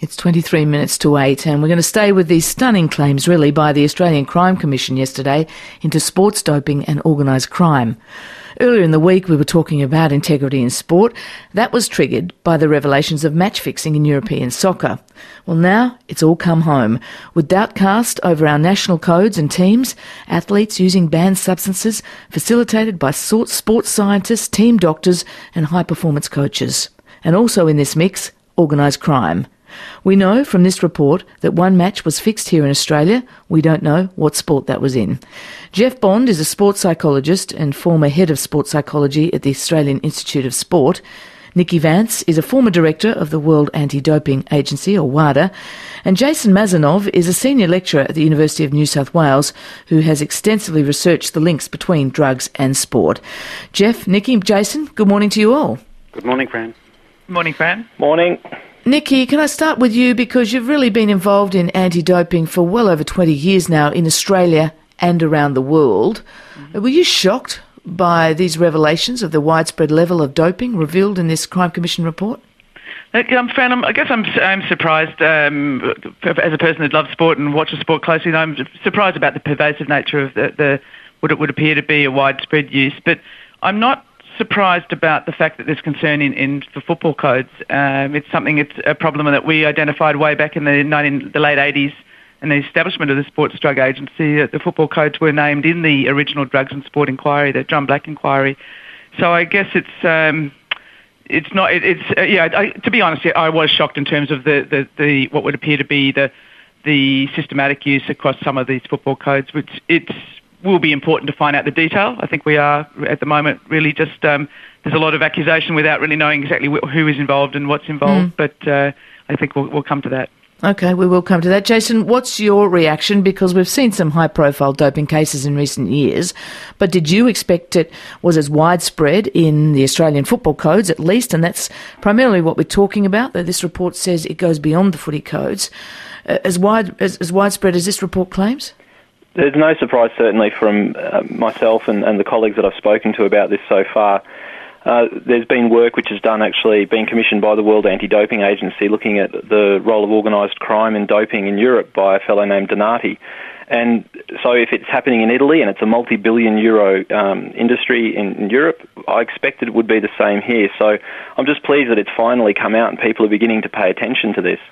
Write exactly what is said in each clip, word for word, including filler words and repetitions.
It's twenty-three minutes to eight, and we're going to stay with these stunning claims, really, by the Australian Crime Commission yesterday into sports doping and organised crime. Earlier in the week, we were talking about integrity in sport. That was triggered by the revelations of match fixing in European soccer. Well, now it's all come home, with doubt cast over our national codes and teams, athletes using banned substances, facilitated by sports scientists, team doctors and high-performance coaches. And also in this mix, organised crime. We know from this report that one match was fixed here in Australia. We don't know what sport that was in. Jeff Bond is a sports psychologist and former head of sports psychology at the Australian Institute of Sport. Nikki Vance is a former director of the World Anti-Doping Agency, or WADA. And Jason Mazanov is a senior lecturer at the University of New South Wales who has extensively researched the links between drugs and sport. Jeff, Nikki, Jason, good morning to you all. Good morning, Fran. Morning, Fran. Morning. Nikki, can I start with you, because you've really been involved in anti-doping for well over twenty years now in Australia and around the world. Mm-hmm. Were you shocked by these revelations of the widespread level of doping revealed in this Crime Commission report? Look, um, Fran, I'm, I guess I'm, I'm surprised, um, as a person who loves sport and watches sport closely, I'm surprised about the pervasive nature of the, the what it would appear to be a widespread use. But I'm not surprised about the fact that there's concern in, in for football codes. Um, it's something, it's a problem that we identified way back in the, nineteen, the late eighties and the establishment of the Sports Drug Agency. Uh, the football codes were named in the original Drugs and Sport Inquiry, the John Black Inquiry. So I guess it's um, it's not, it, it's, uh, yeah, I, to be honest, yeah, I was shocked in terms of the, the, the what would appear to be the the systematic use across some of these football codes, which it's will be important to find out the detail. I think we are, at the moment, really just, um, there's a lot of accusation without really knowing exactly wh- who is involved and what's involved, mm. but uh, I think we'll, we'll come to that. Okay, we will come to that. Jason, what's your reaction? Because we've seen some high-profile doping cases in recent years, but did you expect it was as widespread in the Australian football codes, at least, and that's primarily what we're talking about, though this report says it goes beyond the footy codes, uh, as wide as, as widespread as this report claims? There's no surprise, certainly, from uh, myself and, and the colleagues that I've spoken to about this so far. Uh, there's been work which is done, actually, being commissioned by the World Anti-Doping Agency, looking at the role of organised crime in doping in Europe by a fellow named Donati. And so if it's happening in Italy and it's a multi-billion euro um, industry in, in Europe, I expected it would be the same here. So I'm just pleased that it's finally come out and people are beginning to pay attention to this.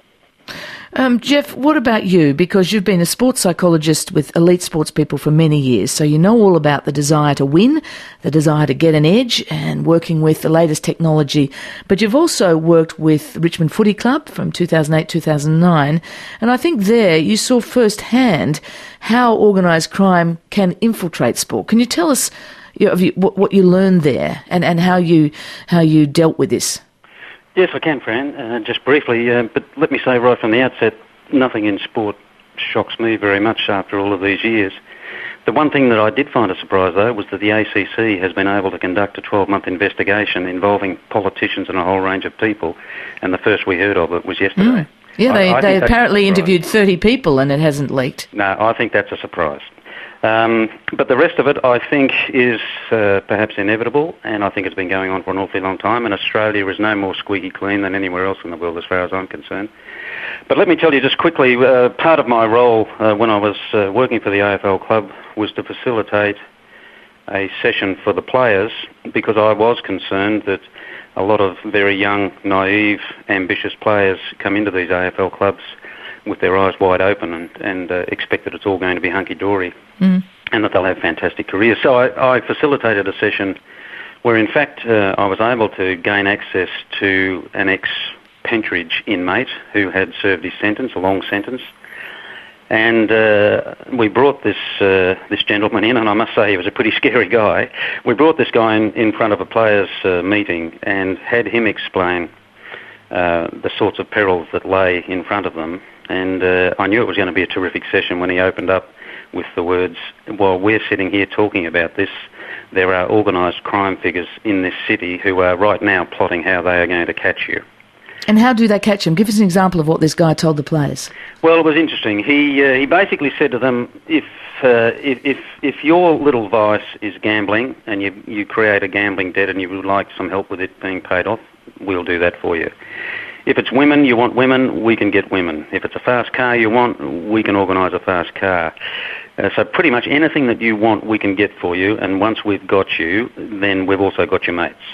Um, Jeff, what about you? Because you've been a sports psychologist with elite sports people for many years, so you know all about the desire to win, the desire to get an edge, and working with the latest technology. But you've also worked with Richmond Footy Club from two thousand eight to two thousand nine, and I think there you saw firsthand how organised crime can infiltrate sport. Can you tell us you know, what you learned there and, and how you how you dealt with this? Yes, I can, Fran, uh, just briefly, uh, but let me say right from the outset, nothing in sport shocks me very much after all of these years. The one thing that I did find a surprise, though, was that the A C C has been able to conduct a twelve-month investigation involving politicians and a whole range of people, and the first we heard of it was yesterday. Mm. Yeah, they, I, I they apparently interviewed thirty people and it hasn't leaked. No, I think that's a surprise. Um, but the rest of it, I think, is uh, perhaps inevitable, and I think it's been going on for an awfully long time, and Australia is no more squeaky clean than anywhere else in the world as far as I'm concerned. But let me tell you just quickly, uh, part of my role uh, when I was uh, working for the A F L Club was to facilitate a session for the players, because I was concerned that a lot of very young, naive, ambitious players come into these A F L clubs with their eyes wide open and, and uh, expect that it's all going to be hunky-dory mm. and that they'll have fantastic careers. So I, I facilitated a session where, in fact, uh, I was able to gain access to an ex-Pentridge inmate who had served his sentence, a long sentence, and uh, we brought this uh, this gentleman in, and I must say he was a pretty scary guy. We brought this guy in, in front of a players' uh, meeting and had him explain uh, the sorts of perils that lay in front of them. And uh, I knew it was going to be a terrific session when he opened up with the words, while we're sitting here talking about this, there are organised crime figures in this city who are right now plotting how they are going to catch you. And how do they catch him? Give us an example of what this guy told the players. Well, it was interesting. He uh, he basically said to them, if, uh, if if if your little vice is gambling and you you create a gambling debt and you would like some help with it being paid off, we'll do that for you. if it's women, you want women, we can get women. If it's a fast car you want, we can organise a fast car. Uh, so pretty much anything that you want, we can get for you, and once we've got you, then we've also got your mates.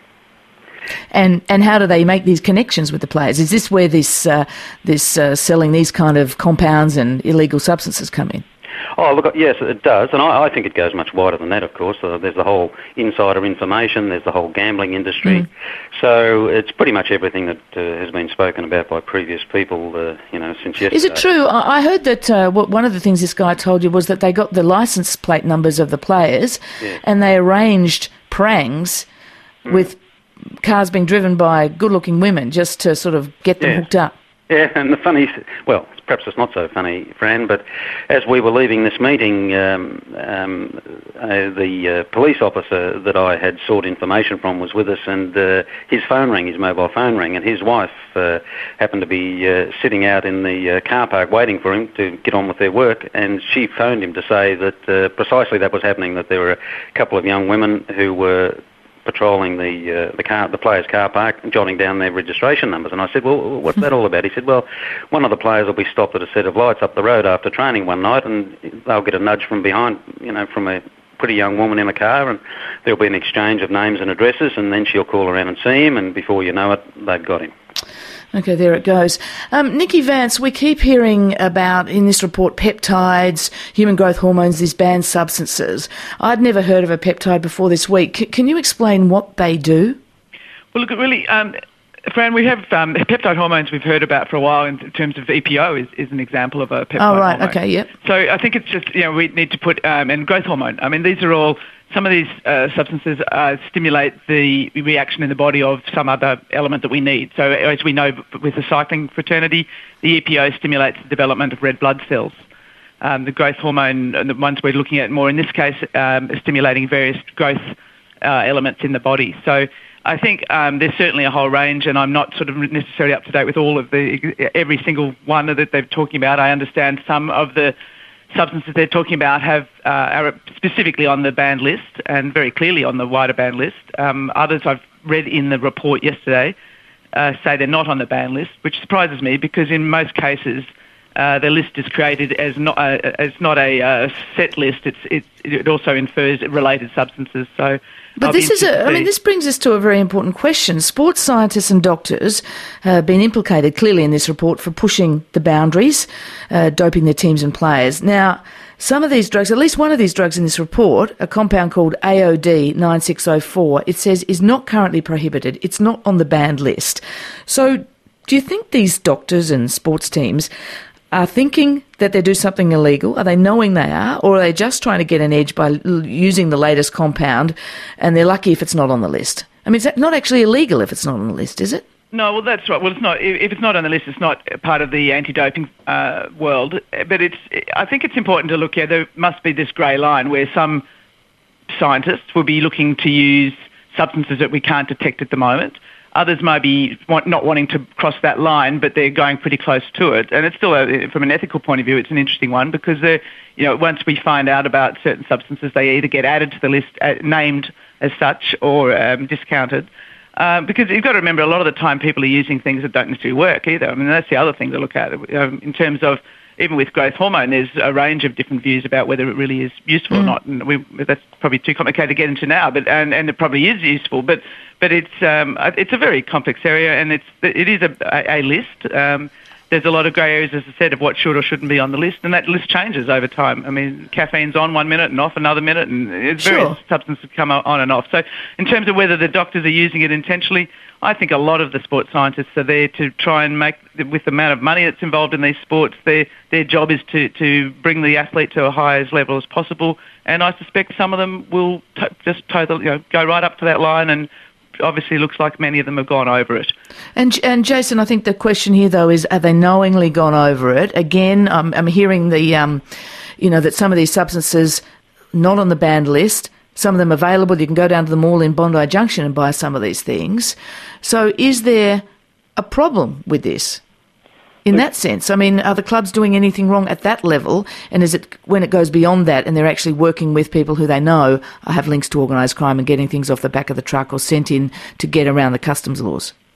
And and how do they make these connections with the players? Is this where this uh, this uh, selling these kind of compounds and illegal substances come in? Oh, look, yes, it does, and I, I think it goes much wider than that, of course. Uh, there's the whole insider information, there's the whole gambling industry. Mm. So it's pretty much everything that uh, has been spoken about by previous people, uh, you know, since yesterday. Is it true? I heard that uh, one of the things this guy told you was that they got the licence plate numbers of the players, yeah. and they arranged prangs mm. with cars being driven by good-looking women just to sort of get them yeah. hooked up. Yeah, and the funny, well, perhaps it's not so funny, Fran, but as we were leaving this meeting, um, um, uh, the uh, police officer that I had sought information from was with us, and uh, his phone rang, his mobile phone rang, and his wife uh, happened to be uh, sitting out in the uh, car park waiting for him to get on with their work, and she phoned him to say that uh, precisely that was happening, that there were a couple of young women who were patrolling the uh, the car, the players' car park, jotting down their registration numbers. And I said, well, what's that all about? He said, well, one of the players will be stopped at a set of lights up the road after training one night, and they'll get a nudge from behind, you know, from a pretty young woman in a car, and there'll be an exchange of names and addresses, and then she'll call around and see him, and before you know it, they've got him. Okay, there it goes. Um, Nikki Vance, we keep hearing about, in this report, peptides, human growth hormones, these banned substances. I'd never heard of a peptide before this week. C- can you explain what they do? Well, look, really, um, Fran, we have um, peptide hormones we've heard about for a while in terms of E P O is, is an example of a peptide hormone. Oh, right, hormone. okay, yep. So I think it's just, you know, we need to put, um, and growth hormone. I mean, these are all, some of these uh, substances uh, stimulate the reaction in the body of some other element that we need. So as we know with the cycling fraternity, the E P O stimulates the development of red blood cells. Um, the growth hormone, the ones we're looking at more in this case, um, are stimulating various growth uh, elements in the body. So I think um, there's certainly a whole range, and I'm not sort of necessarily up to date with all of the, every single one that they're talking about. I understand some of the substances they're talking about have uh, are specifically on the banned list and very clearly on the wider banned list. Um, others I've read in the report yesterday uh, say they're not on the banned list, which surprises me because in most cases uh, the list is created as not a, as not a uh, set list. It's, it's it also infers related substances. So. But I'll this is a, I mean, this brings us to a very important question. Sports scientists and doctors have been implicated clearly in this report for pushing the boundaries, uh, doping their teams and players. Now, some of these drugs, at least one of these drugs in this report, a compound called A O D nine six oh four, it says is not currently prohibited. It's not on the banned list. So do you think these doctors and sports teams are thinking that they do something illegal? Are they knowing they are? Or are they just trying to get an edge by l- using the latest compound and they're lucky if it's not on the list? I mean, it's not actually illegal if it's not on the list, is it? No, well, that's right. Well, it's not. If it's not on the list, it's not part of the anti-doping uh, world. But it's. I think it's important to look at. There must be this grey line where some scientists will be looking to use substances that we can't detect at the moment. Others may be want, not wanting to cross that line, but they're going pretty close to it. And it's still, a, from an ethical point of view, it's an interesting one because, they're, you know, once we find out about certain substances, they either get added to the list, uh, named as such, or um, discounted. Uh, because you've got to remember, a lot of the time people are using things that don't necessarily work either. I mean, that's the other thing to look at. Um, in terms of, even with growth hormone, there's a range of different views about whether it really is useful mm. or not. And we, that's probably too complicated to get into now, but and, and it probably is useful. But but it's um, it's a very complex area, and it's it is a, a, a list. Um, there's a lot of grey areas, as I said, of what should or shouldn't be on the list, and that list changes over time. I mean, caffeine's on one minute and off another minute, and it's sure. various substances come on and off. So in terms of whether the doctors are using it intentionally, I think a lot of the sports scientists are there to try and make, with the amount of money that's involved in these sports, their their job is to, to bring the athlete to a highest level as possible. And I suspect some of them will t- just totally, you know, go right up to that line, and obviously looks like many of them have gone over it. And and Jason, I think the question here though is, are they knowingly gone over it? Again, I'm, I'm hearing the, um, you know, that some of these substances not on the banned list. Some of them available. You can go down to the mall in Bondi Junction and buy some of these things. So is there a problem with this in that sense? I mean, are the clubs doing anything wrong at that level? And is it when it goes beyond that and they're actually working with people who they know have links to organised crime and getting things off the back of the truck or sent in to get around the customs laws?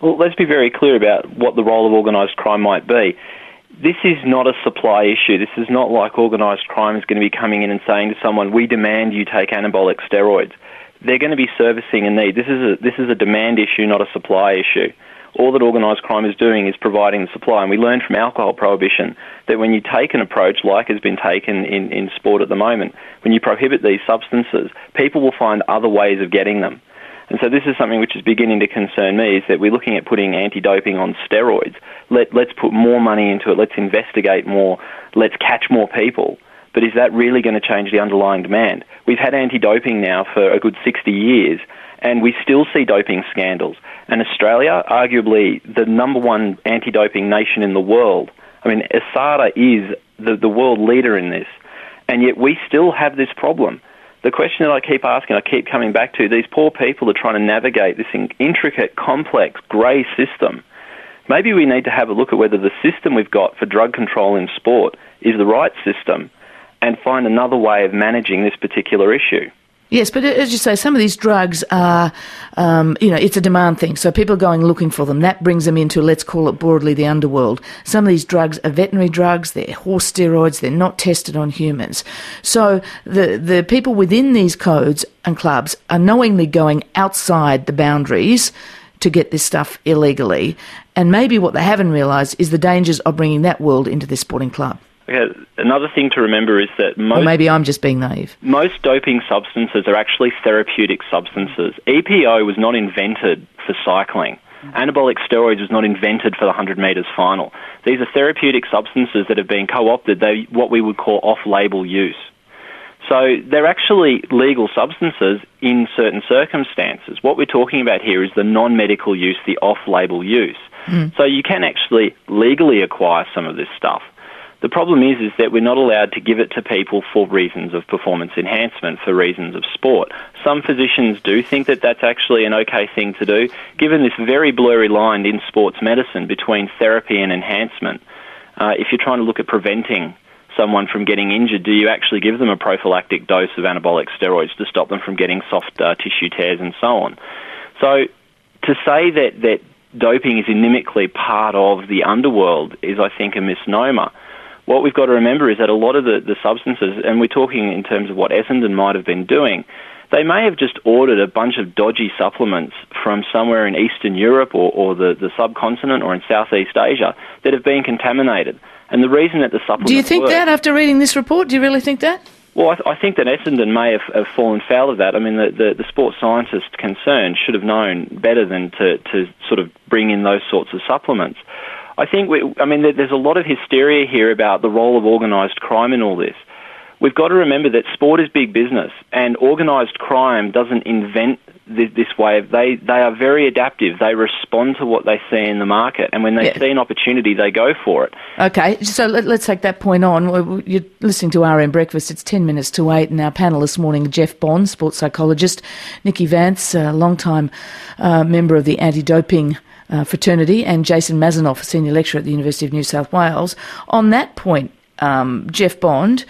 Well, let's be very clear about what the role of organised crime might be. This is not a supply issue. This is not like organised crime is going to be coming in and saying to someone, we demand you take anabolic steroids. They're going to be servicing a need. This is a, this is a demand issue, not a supply issue. All that organised crime is doing is providing the supply. And we learned from alcohol prohibition that when you take an approach like has been taken in, in sport at the moment, when you prohibit these substances, people will find other ways of getting them. And so this is something which is beginning to concern me, is that we're looking at putting anti-doping on steroids. Let, let's put more money into it. Let's investigate more. Let's catch more people. But is that really going to change the underlying demand? We've had anti-doping now for a good sixty years, and we still see doping scandals. And Australia, arguably the number one anti-doping nation in the world, I mean, A S A D A is the, the world leader in this, and yet we still have this problem. The question that I keep asking, I keep coming back to, these poor people are trying to navigate this intricate, complex, grey system. Maybe we need to have a look at whether the system we've got for drug control in sport is the right system and find another way of managing this particular issue. Yes, but as you say, some of these drugs are, um, you know, it's a demand thing. So people are going looking for them. That brings them into, let's call it broadly, the underworld. Some of these drugs are veterinary drugs. They're horse steroids. They're not tested on humans. So the, the people within these codes and clubs are knowingly going outside the boundaries to get this stuff illegally. And maybe what they haven't realised is the dangers of bringing that world into their sporting club. Okay, another thing to remember is that most... Or maybe I'm just being naive. Most doping substances are actually therapeutic substances. E P O was not invented for cycling. Anabolic steroids was not invented for the one hundred metres final. These are therapeutic substances that have been co-opted, they what we would call off-label use. So they're actually legal substances in certain circumstances. What we're talking about here is the non-medical use, the off-label use. Mm. So you can actually legally acquire some of this stuff. The problem is, is that we're not allowed to give it to people for reasons of performance enhancement, for reasons of sport. Some physicians do think that that's actually an okay thing to do, given this very blurry line in sports medicine between therapy and enhancement. Uh, if you're trying to look at preventing someone from getting injured, do you actually give them a prophylactic dose of anabolic steroids to stop them from getting soft uh, tissue tears and so on? So to say that, that doping is inimically part of the underworld is, I think, a misnomer. What we've got to remember is that a lot of the, the substances, and we're talking in terms of what Essendon might have been doing, they may have just ordered a bunch of dodgy supplements from somewhere in Eastern Europe or, or the, the subcontinent or in Southeast Asia that have been contaminated. And the reason that the supplements Do you think work, that after reading this report? Do you really think that? Well, I, th- I think that Essendon may have, have fallen foul of that. I mean, the, the, the sports scientist concerned should have known better than to, to sort of bring in those sorts of supplements. I think, we, I mean, there's a lot of hysteria here about the role of organised crime in all this. We've got to remember that sport is big business, and organised crime doesn't invent this, this way. They they are very adaptive. They respond to what they see in the market, and when they yeah. see an opportunity, they go for it. Okay, so let, let's take that point on. You're listening to R M Breakfast. It's ten minutes to eight, and our panel this morning, Jeff Bond, sports psychologist, Nikki Vance, a long-time uh, member of the anti-doping Uh, fraternity, and Jason Mazanoff, a senior lecturer at the University of New South Wales. On that point, um, Jeff Bond,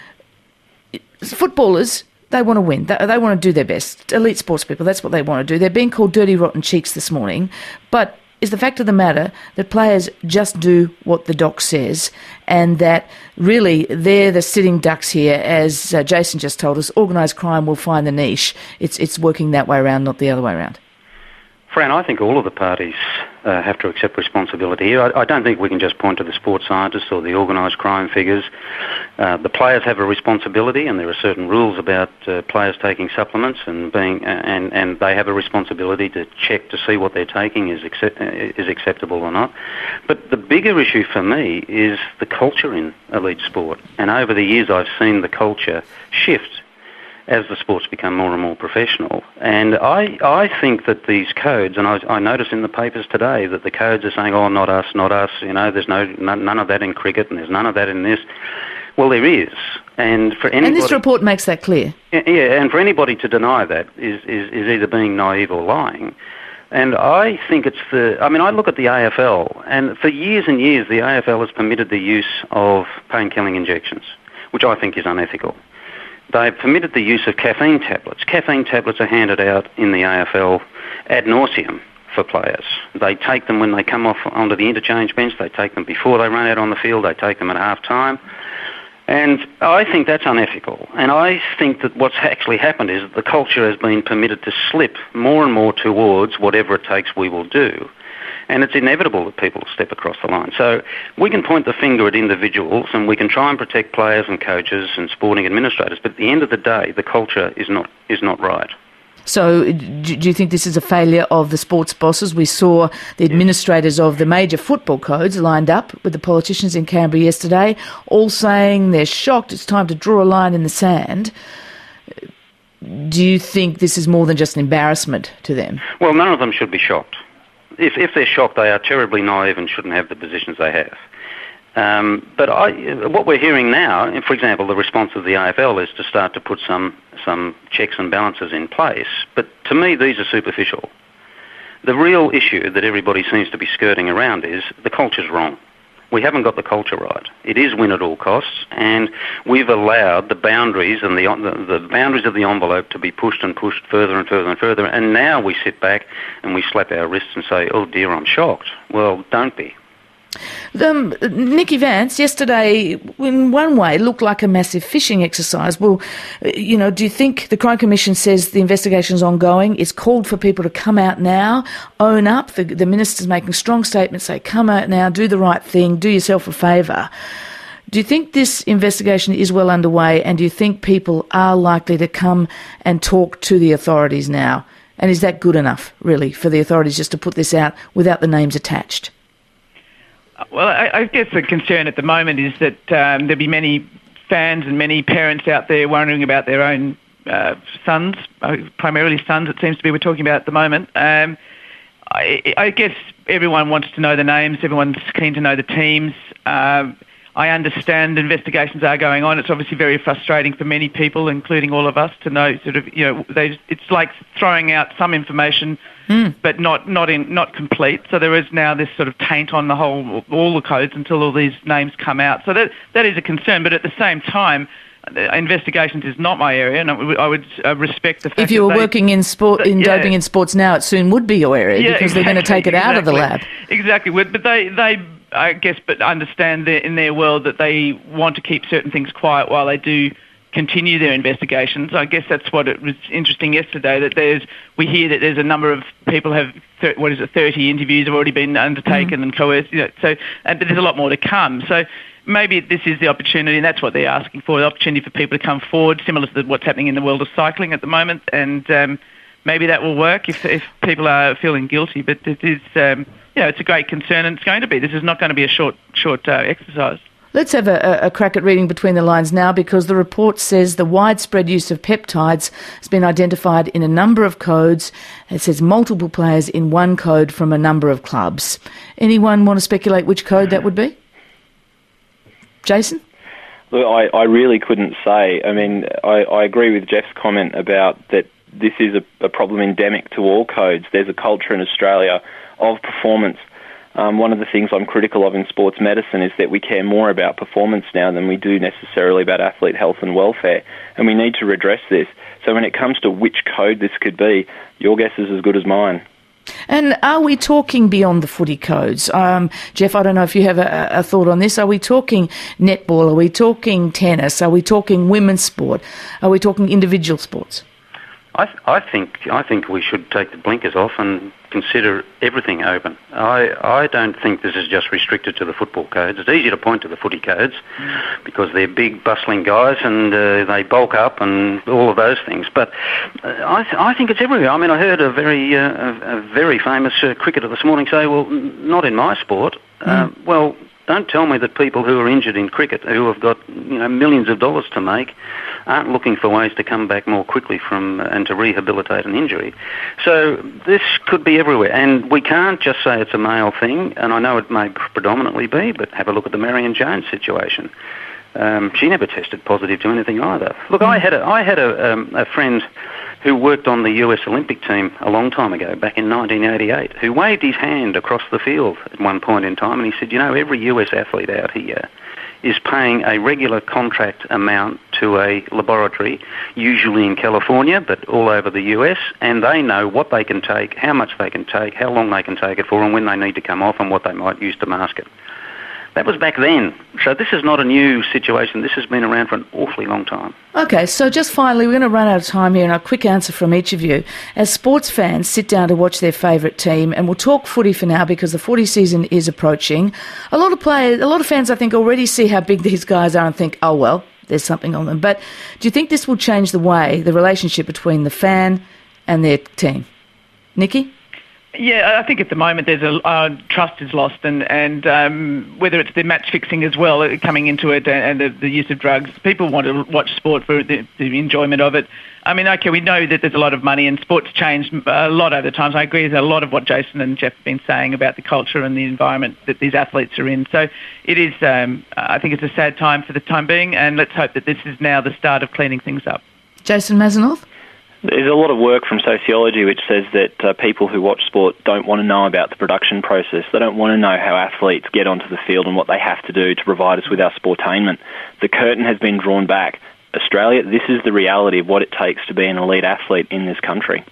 footballers, they want to win. They, they want to do their best. Elite sports people, that's what they want to do. They're being called dirty, rotten cheeks this morning. But is the fact of the matter that players just do what the doc says, and that really they're the sitting ducks here, as uh, Jason just told us, organised crime will find the niche. It's, it's working that way around, not the other way around. Fran, I think all of the parties uh, have to accept responsibility here. I, I don't think we can just point to the sports scientists or the organised crime figures. Uh, the players have a responsibility, and there are certain rules about uh, players taking supplements, and being uh, and and they have a responsibility to check to see what they're taking is accept, uh, is acceptable or not. But the bigger issue for me is the culture in elite sport, and over the years I've seen the culture shift as the sports become more and more professional. And I I think that these codes, and I, I notice in the papers today that the codes are saying, oh, not us, not us, you know, there's no none, none of that in cricket, and there's none of that in this. Well, there is. And for anybody... And this report makes that clear. Yeah, and for anybody to deny that is, is, is either being naive or lying. And I think it's the... I mean, I look at the A F L, and for years and years, the A F L has permitted the use of pain-killing injections, which I think is unethical. They've permitted the use of caffeine tablets. Caffeine tablets are handed out in the A F L ad nauseum for players. They take them when they come off onto the interchange bench, they take them before they run out on the field, they take them at half-time. And I think that's unethical. And I think that what's actually happened is that the culture has been permitted to slip more and more towards whatever it takes we will do. And it's inevitable that people step across the line. So we can point the finger at individuals and we can try and protect players and coaches and sporting administrators, but at the end of the day, the culture is not is not right. So do you think this is a failure of the sports bosses? We saw the administrators of the major football codes lined up with the politicians in Canberra yesterday, all saying they're shocked, it's time to draw a line in the sand. Do you think this is more than just an embarrassment to them? Well, none of them should be shocked. If, if they're shocked, they are terribly naive and shouldn't have the positions they have. Um, but I, what we're hearing now, for example, the response of the A F L is to start to put some, some checks and balances in place. But to me, these are superficial. The real issue that everybody seems to be skirting around is the culture's wrong. We haven't got the culture right. It is win at all costs, and we've allowed the boundaries and the, the, the boundaries of the envelope to be pushed and pushed further and further and further, and now we sit back and we slap our wrists and say, oh dear, I'm shocked. Well, don't be. Um, Nikki Vance, yesterday, in one way, looked like a massive fishing exercise. Well, you know, do you think the Crime Commission says the investigation's ongoing? It's called for people to come out now, own up. The, the minister's making strong statements, say, come out now, do the right thing, do yourself a favour. Do you think this investigation is well underway, and do you think people are likely to come and talk to the authorities now? And is that good enough, really, for the authorities just to put this out without the names attached? Well, I, I guess the concern at the moment is that um, there'll be many fans and many parents out there wondering about their own uh, sons, uh, primarily sons it seems to be we're talking about at the moment. Um, I, I guess everyone wants to know the names, everyone's keen to know the teams. Um, I understand investigations are going on. It's obviously very frustrating for many people, including all of us, to know sort of, you know, they, it's like throwing out some information, mm. but not not in not complete. So there is now this sort of taint on the whole, all the codes until all these names come out. So that that is a concern. But at the same time, investigations is not my area, and I would, I would uh, respect the fact if you were that they, working in sport, in yeah. doping in sports now, it soon would be your area, yeah, because exactly, they're going to take it exactly, out of the lab. Exactly, but they they. I guess, but understand that in their world that they want to keep certain things quiet while they do continue their investigations. I guess that's what it was interesting yesterday, that there's, we hear that there's a number of people have, what is it, thirty interviews have already been undertaken mm. and coerced, you know, so, and there's a lot more to come. So maybe this is the opportunity, and that's what they're asking for, the opportunity for people to come forward, similar to what's happening in the world of cycling at the moment, and um, maybe that will work if, if people are feeling guilty, but it is... Um, Yeah, it's a great concern, and it's going to be. This is not going to be a short, short uh, exercise. Let's have a, a crack at reading between the lines now, because the report says the widespread use of peptides has been identified in a number of codes. It says multiple players in one code from a number of clubs. Anyone want to speculate which code that would be? Jason? Look, I, I really couldn't say. I mean, I, I agree with Jeff's comment about that this is a, a problem endemic to all codes. There's a culture in Australia of performance. Um, one of the things I'm critical of in sports medicine is that we care more about performance now than we do necessarily about athlete health and welfare, and we need to redress this. So when it comes to which code this could be, your guess is as good as mine. And are we talking beyond the footy codes? Um, Jeff, I don't know if you have a, a thought on this. Are we talking netball? Are we talking tennis? Are we talking women's sport? Are we talking individual sports? I, th- I think I think we should take the blinkers off and consider everything open. I I don't think this is just restricted to the football codes. It's easy to point to the footy codes because they're big, bustling guys and uh, they bulk up and all of those things. But uh, I th- I think it's everywhere. I mean, I heard a very uh, a, a very famous uh, cricketer this morning say, "Well, n- not in my sport." Mm. Uh, well. Don't tell me that people who are injured in cricket, who have got you know millions of dollars to make, aren't looking for ways to come back more quickly from and to rehabilitate an injury. So this could be everywhere, and we can't just say it's a male thing. And I know it may predominantly be, but have a look at the Marion Jones situation. Um, she never tested positive to anything either. Look, I had a I had a, um, a friend who worked on the U S Olympic team a long time ago, back in nineteen eighty-eight, who waved his hand across the field at one point in time, and he said, you know, every U S athlete out here is paying a regular contract amount to a laboratory, usually in California, but all over the U S, and they know what they can take, how much they can take, how long they can take it for, and when they need to come off, and what they might use to mask it. That was back then. So this is not a new situation. This has been around for an awfully long time. Okay, so just finally, we're going to run out of time here, and a quick answer from each of you. As sports fans sit down to watch their favourite team, and we'll talk footy for now because the footy season is approaching. A lot of players, a lot of fans, I think, already see how big these guys are and think, oh, well, there's something on them. But do you think this will change the way, the relationship between the fan and their team? Nikki? Yeah, I think at the moment there's a uh, trust is lost, and and um, whether it's the match fixing as well uh, coming into it, and, and the, the use of drugs, people want to watch sport for the, the enjoyment of it. I mean, okay, we know that there's a lot of money, and sports changed a lot over the times. I agree with a lot of what Jason and Jeff have been saying about the culture and the environment that these athletes are in. So it is, um, I think it's a sad time for the time being, and let's hope that this is now the start of cleaning things up. Jason Mazanoff? There's a lot of work from sociology which says that uh, people who watch sport don't want to know about the production process. They don't want to know how athletes get onto the field and what they have to do to provide us with our sportainment. The curtain has been drawn back. Australia, this is the reality of what it takes to be an elite athlete in this country.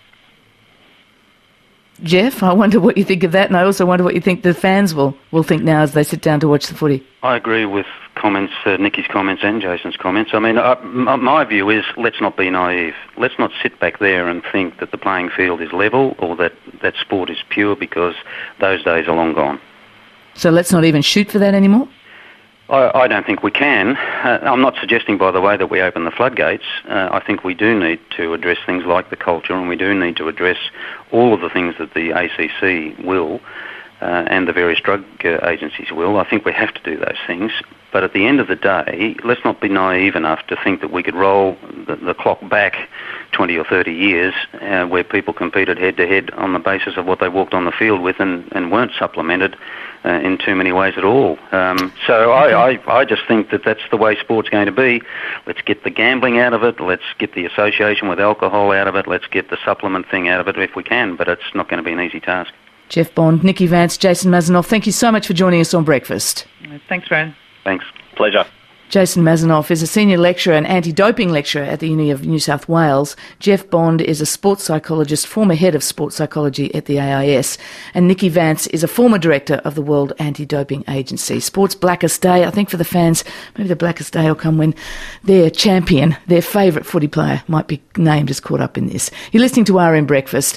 Jeff, I wonder what you think of that, and I also wonder what you think the fans will, will think now as they sit down to watch the footy. I agree with comments, uh, Nikki's comments and Jason's comments. I mean, uh, m- my view is let's not be naive. Let's not sit back there and think that the playing field is level or that, that sport is pure, because those days are long gone. So let's not even shoot for that anymore? I, I don't think we can. Uh, I'm not suggesting, by the way, that we open the floodgates. Uh, I think we do need to address things like the culture, and we do need to address all of the things that the A C C will uh, and the various drug uh, agencies will. I think we have to do those things. But at the end of the day, let's not be naive enough to think that we could roll the, the clock back twenty or thirty years uh, where people competed head-to-head on the basis of what they walked on the field with and, and weren't supplemented uh, in too many ways at all. Um, so okay. I, I, I just think that that's the way sport's going to be. Let's get the gambling out of it. Let's get the association with alcohol out of it. Let's get the supplement thing out of it if we can, but it's not going to be an easy task. Jeff Bond, Nikki Vance, Jason Mazanoff, thank you so much for joining us on Breakfast. Thanks, Fran. Thanks. Pleasure. Jason Mazanoff is a senior lecturer and anti-doping lecturer at the Uni of New South Wales. Jeff Bond is a sports psychologist, former head of sports psychology at the A I S. And Nikki Vance is a former director of the World Anti-Doping Agency. Sports Blackest Day, I think for the fans, maybe the blackest day will come when their champion, their favourite footy player, might be named as caught up in this. You're listening to R M Breakfast.